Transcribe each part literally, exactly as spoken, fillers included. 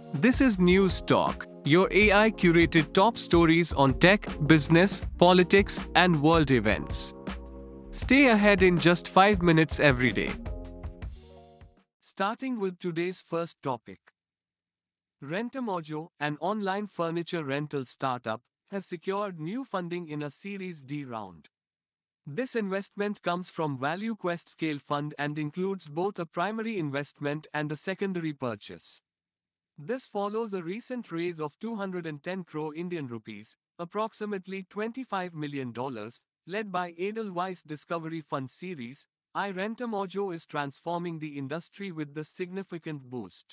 This is News Talk, your A I curated top stories on tech, business, politics, and world events. Stay ahead in just five minutes every day. Starting with today's first topic. Rentamojo, an online furniture rental startup, has secured new funding in a Series D round. This investment comes from ValueQuest Scale Fund and includes both a primary investment and a secondary purchase. This follows a recent raise of two hundred ten crore Indian rupees, approximately twenty-five million dollars, led by Edelweiss Discovery Fund Series. I Rentamojo is transforming the industry with this significant boost.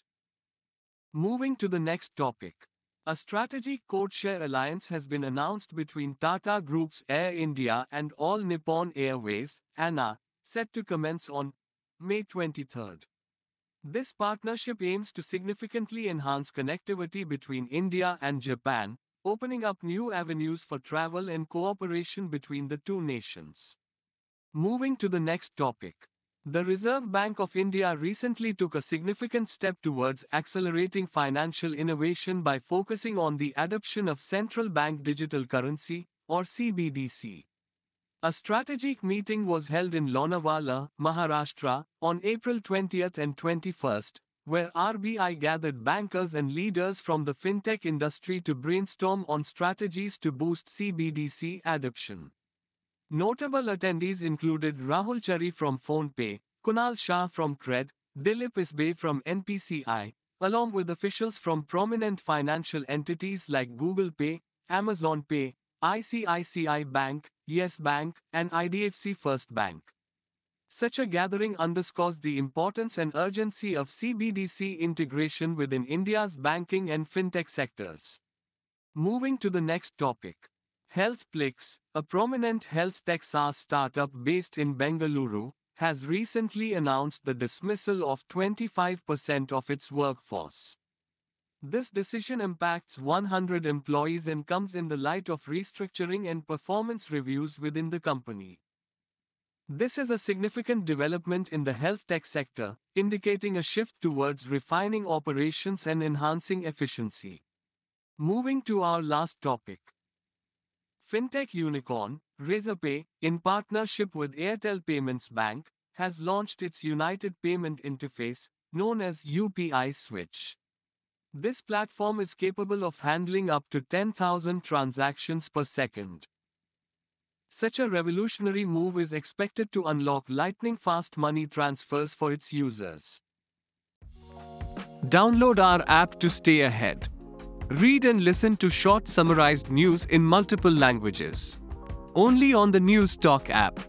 Moving to the next topic. A strategic codeshare alliance has been announced between Tata Group's Air India and All Nippon Airways, A N A, set to commence on May twenty-third. This partnership aims to significantly enhance connectivity between India and Japan, opening up new avenues for travel and cooperation between the two nations. Moving to the next topic. The Reserve Bank of India recently took a significant step towards accelerating financial innovation by focusing on the adoption of central bank digital currency, or C B D C. A strategic meeting was held in Lonavala, Maharashtra, on April twentieth and twenty-first, where R B I gathered bankers and leaders from the fintech industry to brainstorm on strategies to boost C B D C adoption. Notable attendees included Rahul Chari from PhonePe, Kunal Shah from Cred, Dilip Isbe from N P C I, along with officials from prominent financial entities like Google Pay, Amazon Pay, I C I C I Bank, Yes Bank, and I D F C First Bank. Such a gathering underscores the importance and urgency of C B D C integration within India's banking and fintech sectors. Moving to the next topic. HealthPlix, a prominent health tech SaaS startup based in Bengaluru, has recently announced the dismissal of twenty-five percent of its workforce. This decision impacts one hundred employees and comes in the light of restructuring and performance reviews within the company. This is a significant development in the health tech sector, indicating a shift towards refining operations and enhancing efficiency. Moving to our last topic. Fintech unicorn, Razorpay, in partnership with Airtel Payments Bank, has launched its United Payment Interface, known as U P I Switch. This platform is capable of handling up to ten thousand transactions per second. Such a revolutionary move is expected to unlock lightning-fast money transfers for its users. Download our app to stay ahead. Read and listen to short summarized news in multiple languages. Only on the News Talk app.